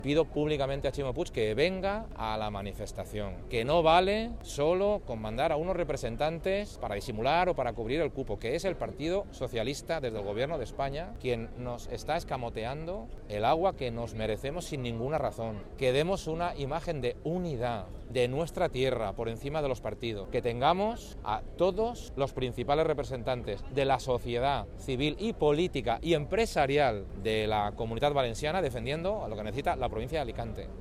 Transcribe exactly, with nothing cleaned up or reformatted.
Pido públicamente a Ximo Puig que venga a la manifestación, que no vale solo con mandar a unos representantes para disimular o para cubrir el cupo, que es el Partido Socialista desde el Gobierno de España quien nos está escamoteando el agua que nos merecemos sin ninguna razón. Que demos una imagen de unidad de nuestra tierra por encima de los partidos, que tengamos a todos los principales representantes de la sociedad civil y política y empresarial de la Comunitat Valenciana defendiendo a lo que necesita la provincia de Alicante.